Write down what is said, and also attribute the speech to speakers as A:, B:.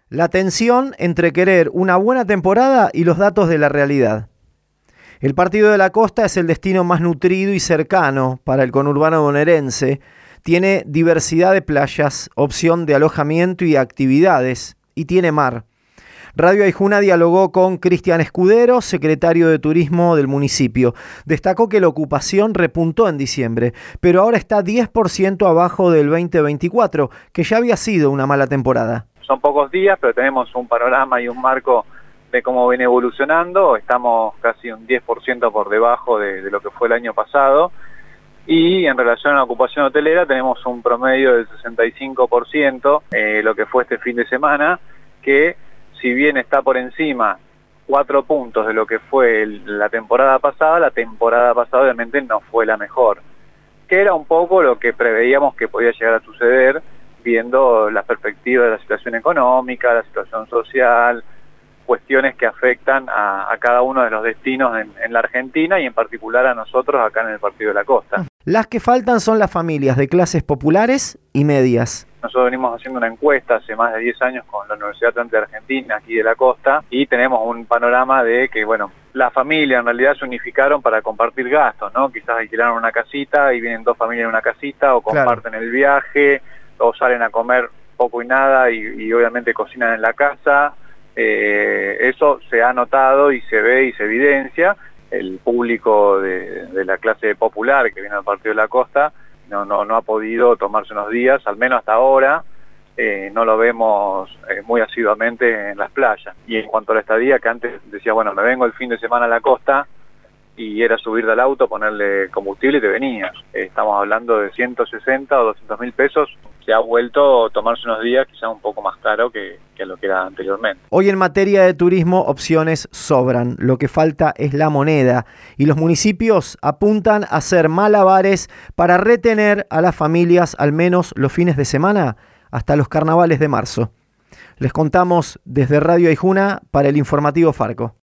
A: La tensión entre querer una buena temporada y los datos de la realidad. El Partido de la Costa es el destino más nutrido y cercano para el conurbano bonaerense. Tiene diversidad de playas, opción de alojamiento y actividades, y tiene mar. Radio Aijuna dialogó con Cristian Escudero, secretario de Turismo del municipio. Destacó que la ocupación repuntó en diciembre, pero ahora está 10% abajo del 2024, que ya había sido una mala temporada.
B: Son pocos días, pero tenemos un panorama y un marco de cómo viene evolucionando. Estamos casi un 10% por debajo de lo que fue el año pasado. Y en relación a la ocupación hotelera tenemos un promedio del 65%, lo que fue este fin de semana, que si bien está por encima 4 puntos de lo que fue la temporada pasada obviamente no fue la mejor. Que era un poco lo que preveíamos que podía llegar a suceder, viendo la perspectiva de la situación económica, la situación social, cuestiones que afectan a cada uno de los destinos en la Argentina y en particular a nosotros acá en el Partido de la Costa.
A: Las que faltan son las familias de clases populares y medias.
B: Nosotros venimos haciendo una encuesta hace más de 10 años con la Universidad Atlántica de Argentina, aquí de la costa, y tenemos un panorama de que, bueno, las familias en realidad se unificaron para compartir gastos, ¿no? Quizás alquilaron una casita y vienen 2 familias en una casita, o comparten el viaje, o salen a comer poco y nada y obviamente cocinan en la casa. Eso se ha notado y se ve y se evidencia. El público de la clase popular que viene al Partido de la Costa no ha podido tomarse unos días, al menos hasta ahora. No lo vemos muy asiduamente en las playas. Y en cuanto a la estadía, que antes decía, bueno, me vengo el fin de semana a la costa, y era subirte al auto, ponerle combustible y te venías. Estamos hablando de 160 o 200 mil pesos. Se ha vuelto a tomarse unos días quizás un poco más caro que lo que era anteriormente.
A: Hoy en materia de turismo opciones sobran, lo que falta es la moneda y los municipios apuntan a hacer malabares para retener a las familias al menos los fines de semana hasta los carnavales de marzo. Les contamos desde Radio Aijuna para el Informativo Farco.